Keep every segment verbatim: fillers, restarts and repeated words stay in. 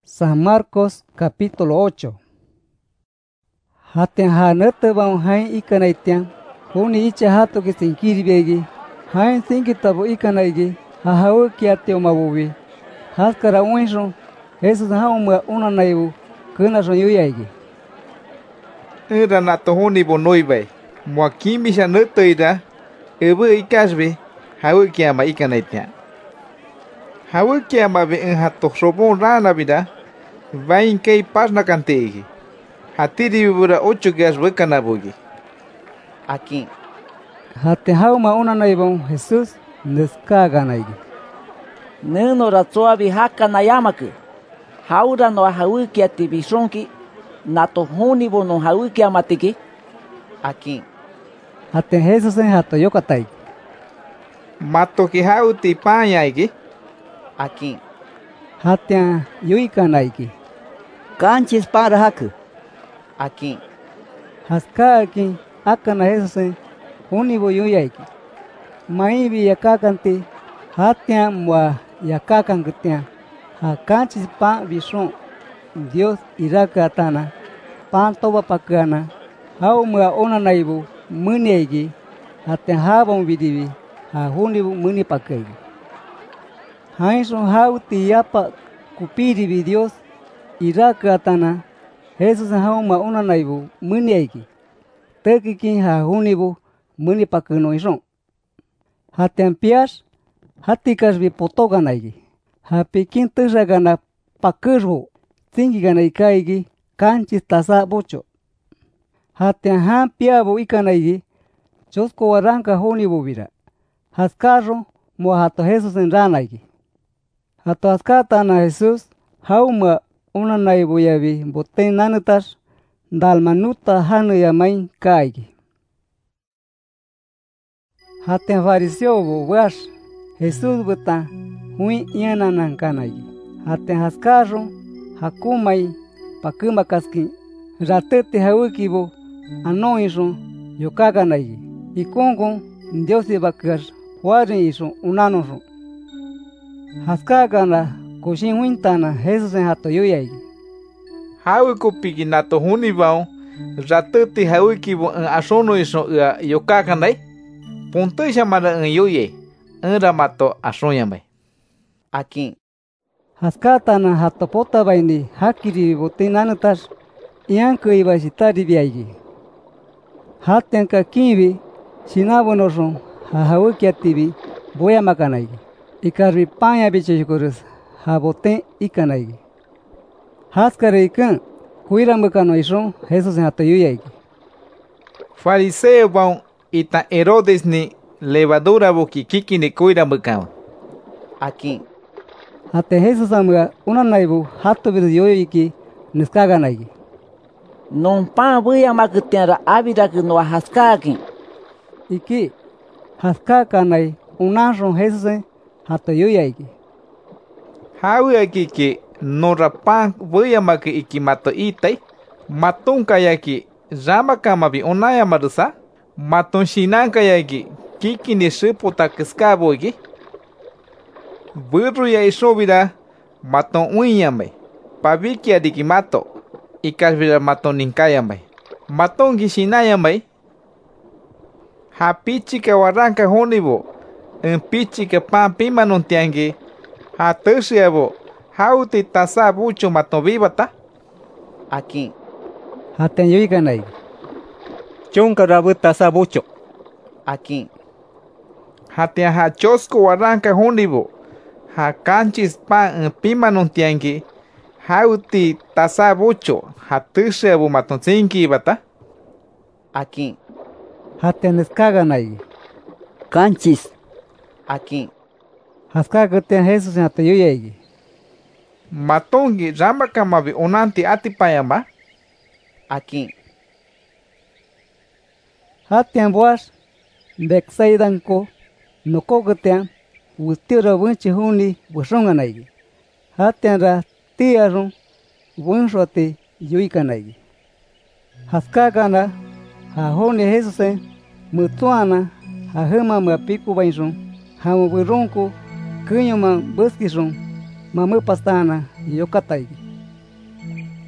San Marcos capítulo ocho. Hatian hanete baun hain ikanaitian, huni icha hato que sin kiribegi, hain sinkitabo ikanaigi, hahawe kiatio mabubi. Haskara uinshon, Jesus haumua una naibu, kuna shon yuyaigi. Era nato huni bonoibai, mua kimisha netoida, ebe ikasbi, hawe kiama ikanaitian. Hawe kiama be en hato sobon rana bida, vain kei pasna kantegi. Hatiri bura ocho gas bekanabugi. Aquí. Hate hauma una naibon Jesus neskaga naigi. Neno ratsoabi haka nayamaku. Haura no hauki ati bishonki. Nato huni bono hauki amatiki. Aquí. Hate Jesus en hato yokatai. Mato ki hauti pañaigi. Aquí. Hatian yuika naigi. Canchis para haku. Aquí. Haska aquí, akana Jesus en unibo yuyaiki. Maibi yakakanti, hatian mua yakakantian. Hakanchis pan bishon, Dios iraka atana, pan toba pakana, hau mua ona naibu, muniegi, hatian habon vidivi, ha hunibu muni pakegi. Hainson hau tiyapa kupiribi Dios iraka atana, Jesus hauma una naibu muni aiki. Tekikin ha hunibu muni pakeno ison. Hatian pias hatikas bi potoga naigi. Ha pikin tesagana pakerbo tingi gana ikaigi kanchis tasa bocho. Hatian han piabo ikanaigi chosko waranka hunibu vira. Haskaro mo hato Jesus en ranaigi. Hato haskata na Jesus hauma una naibu yabi boten nanutas dalmanuta hanu yamain kaigi. Hatian fariseo bo was Jesus beta hui iananan kanaigi. Hatian haskaro hakumai pakuma kaski ratete hauki bo ano iso yokaga naigi. Ikongon Dios ibakas warin iso unano so. Haskaga na Koshin wintana Jesus en hato yuyaigi. Hawe kopigi nato huni baun, ratete hawe kibo en asono iso ua yokakanai. Punto chamada en yuye, en ramato asonyamai. Aquí. Haskatana hato pota baini hakiri botinanutas, ianko iba sitari biaigi. Hatenka kibi, sinabonoson, hahawe kiatibi, boya makanaigi. Ikarbi panya bichishkurus. Haboten ikanaigi. Haskare ikan kuiramukano ison Jesus en hato yuyaigi. Fariseo baun ita Herodes ni levadura boki kiki ni kuiramukano. Aquí. Hate Jesus amuga una naibu hato biru yoyiki neskaga naigi. Non pan buya makutiara abiraku no haskaki. Iki haskaka nai unason Jesus en hato yuyaigi. Hawe akiki no rapan voy a maki ikimato itai maton kayaki rama kamabi onaya marusa maton shinan kayaki kiki ni shipota kiskabogi burru ya isobira maton unyame pabiki adikimato ikasbira maton ninkayame maton gishinayame ha pichi que waranka honibo en pichi que pan pima non tiangi ha tersiabo hauti tasa bucho mato vivata. Aquí. Haten yuika naigi. Chonka rabu tasa bucho. Aquí. Hatia ha chosco waranka hunibo. Ha canchis pan en pima non tiangi. Hauti tasa bucho. Ha tersiabo maton zinki bata. Aquí. Haten eskaga naigi. Canchis. Aquí. Haskaga ten Jesus en hato yuyaigi. Matongi rama kamabi onanti atipayamba. Aquí. Hatian boas beksaidanko nokogotean wustira bunchi huni busonga naigi. Hatian ra tiaron bunshoti yuika naigi. Haskagana ha honi Jesus en mutuana ha hema ma piku bainson ha muburonko kunyoma buskison mamu pastana yokatai.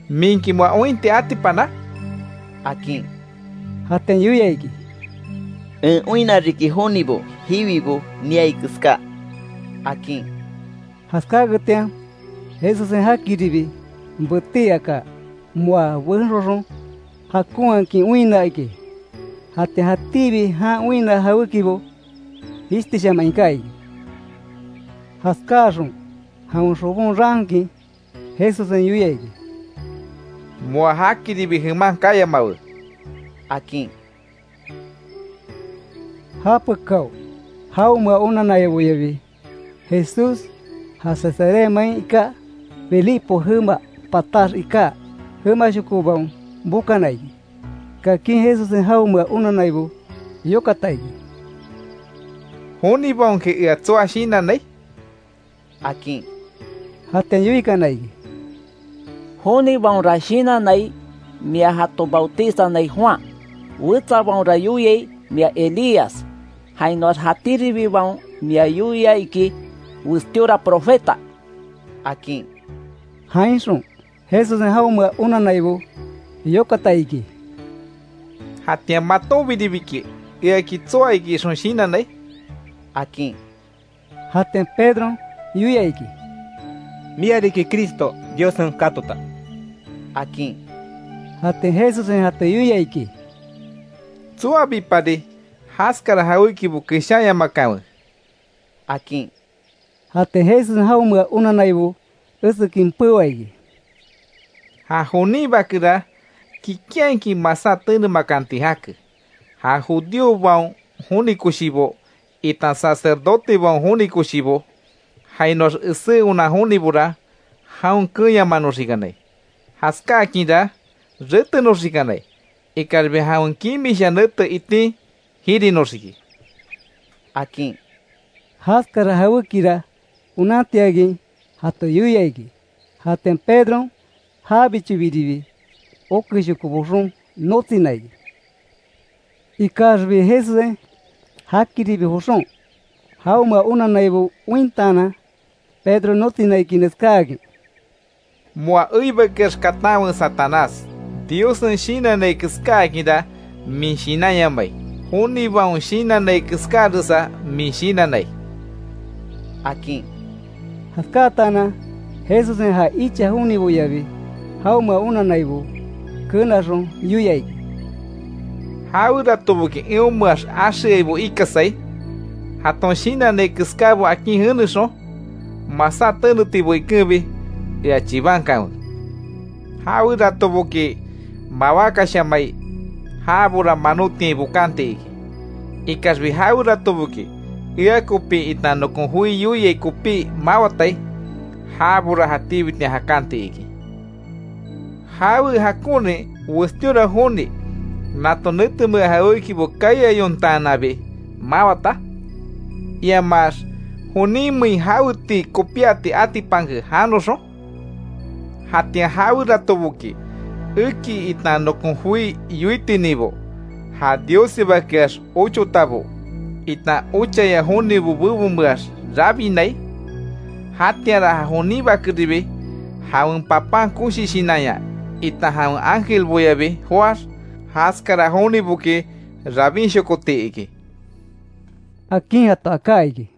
Minki mua ointe atipana. Aquí. Haten yuyaiki. En uina riki honibo, hibibo, niaikuska. Aquí. Haska gutian. Jesus en hakiribi. Mbutiaka. Mua wenroron. Hakuan ki uina iki. Hate hatibi ha uina hawikibo. Isti chama inkai. Haskaron. Haun robon ranki. Jesus en yuyaiki. Mua hakiribi himan kaya mau. Aquí. Hapakau. Hau mua una nayabuyabi. Jesus. Hasasare mai ika. Felipo huma patas ika. Huma shukubang. Bukanai. Kakin Jesus en hau mua una naibu. Yokatai. Honi bang ke ia toa shina nei. Aquí. Haten yuikanai. Honi bang rashina nai. Mia hato bautista nai Juan. Wita bang rayuye mia Elías. Hainos hatiribi bang mia yuya iki. Wistiora profeta. Aquí. Hainsun. Jesus en hau mua una naibu. Yokatai. Hatia matou vidibiki. Ia ki toa iki son shina nei. Aquí. Haten Pedro yuyaiki. Mia riki Cristo, Dios en katota. Aquí. Haten Jesus en hate yuyaiki. Toa bipade. Haskara hawiki bu kishaya makawa. Aquí. Haten Jesus en hau mua una naibu. Usukin puwaiki. Ha honi bakira. Kikian ki masa tenu makanti hak. Ha judio bang honi kushibo. Itan sacerdote bang honi kushibo. Hainos ese una honi bura. Haun kuya manosiganai. Haska akira. Rete nosiganai. Ikarbe haun kimi janete iti. Hiri nosigi. Aquí. Haskara hawikira. Unatiagi. Hato yuyaiki. Haten Pedro. Habichibiribi. Okishukuburun notinai. Ikarbi Jesus hakiribi hoson. Hauma una naibu wintana. Pedro notinai kineskagi. Mua uiba keskatawa Satanás. Dios en shina nei kiskagi da. Min shina yamai. Honi bang shina nei kiskadusa. Min shina nei. Aquí. Haskatana. Jesus en ha icha huni buyabi. Hauma una naibu. Kunaron yuyai. Haura tubuki ilmas asheibu ikasai. Haton shina ne kiskabo aquí hunuson. Masatanu tibu ikubi. Ya chibankan. Haura tubuki mawaka shamai. Habura manuti bukante. Ikasbi haura tubuki. Ia kupi itano konhui yuyai kupi mawatai. Habura hatibit ne hakante iki. Hawi hakune westiora honi. Nato nutumu hawiki bukaya yontanabe. Mawata. Ia mas honimi hawiti kopiati atipange hanoso. Hatia hawira tobuki. Uki itano konhui yuiti nibo. Ha Dios bakas ocho tabo. Ita uchaya honi bububumbas rabi nai. Hatia ra honi bakribe. Haun papan kushi shinaya. Ita haun ángel boyabe hoas. Haskara honi buke rabin shokote iki. Aquí hasta acá iki.